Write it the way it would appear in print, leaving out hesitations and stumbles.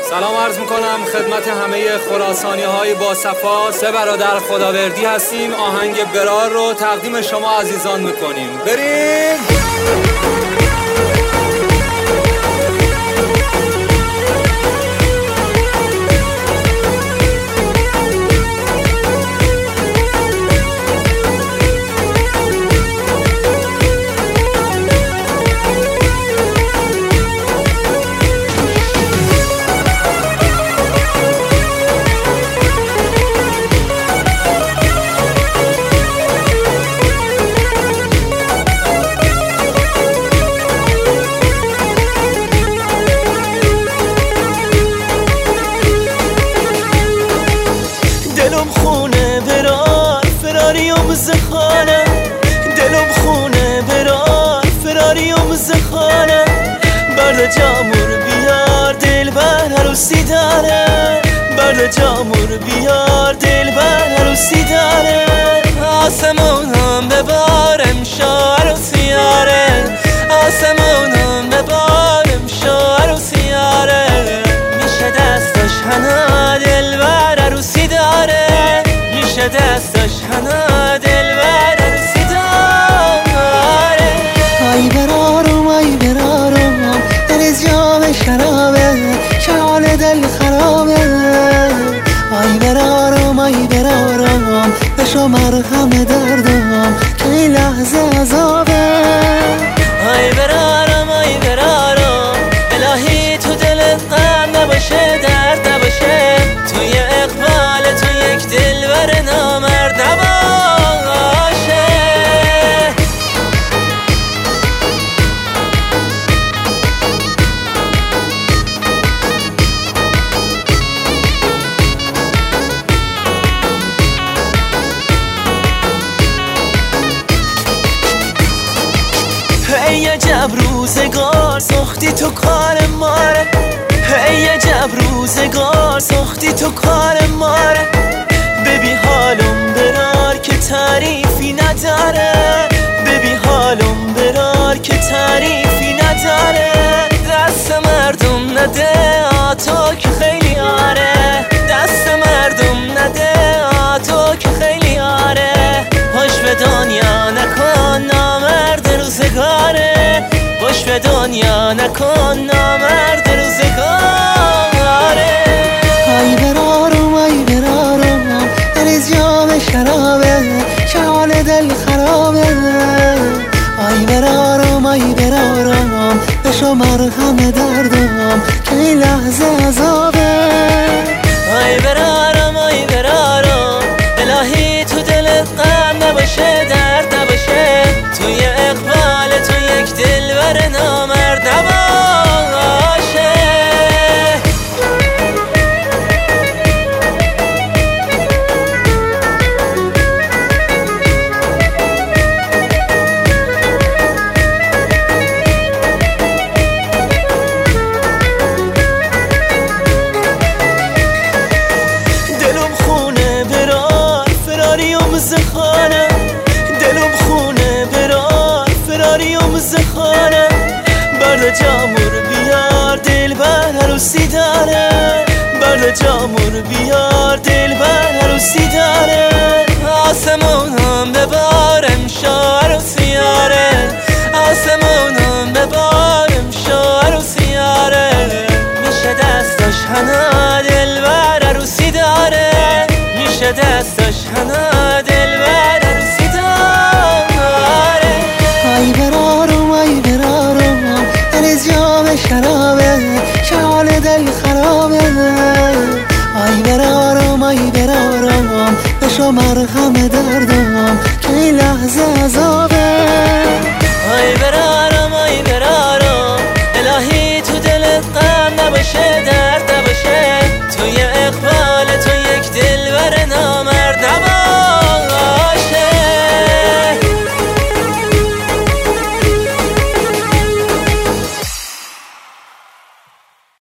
سلام عرض میکنم خدمت همه خراسانی های با صفا. سه برادر خداوردی هستیم. آهنگ برار رو تقدیم شما عزیزان میکنیم. بریم. دلم خونه برار فراریم زخانه، دلم خونه برار فراریم زخانه. برد جامور بیار دل بر عروسی داره، برد جامور بیار دل بر عروسی داره. آسمونم ببارم شو عروسی یاره، آسمونم ببارم شو عروسی یاره. میشه دستش هنه دل بر عروسی داره، میشه دستش هنه دل بر عروسی داره. ای برارم دل از جام شرابه، شال دل خرابه. ای برارم بشو مرهم دردم که این لحظه عذابه. ای برارم الهی تو دلت غم نباشه، درد نباشه. توی اقبال تو یک دلبر نامرد نباشه. ای عجب روزگار سختی تو کار ماره، ای عجب روزگار سختی تو کار ماره. ببی حالم برار که تعریفی نداره، ببی حالم برار که تعریفی نداره. دست مردم نده آتو که خیلی آره، دست مردم نده آتو که خیلی آره. خوش به دنیا نکن نامرد روزگاره، خوش به دنیا نکن نامرد روزگاره. ای برارم دل از جام شرابه، شال دل خرابه. ای برارم بشو مرهم دردم که این لحظه عذابه. ای برارم الهی تو دلت غم نباشه، درد نباشه. توی اقبال تو یک دلبر نامرد نباشه. دلم خونه برار فراریم زخانه، دلم خونه برار فراریم زخانه. برد جامور بیار دل بر عروسی داره، برد جامور بیار دل بر عروسی داره. آسمونم ببارم شو عروسی یاره، آسمونم ببارم شو عروسی یاره. میشه دستش هنه دل بر عروسی داره، میشه دستش هنه دل بر عروسی داره. ای برارم دل از جام شرابه، شال دل خرابه. ای برارم بشو مرهم دردم که این لحظه عذابه. ای برارم الهی تو دلت غم نباشه،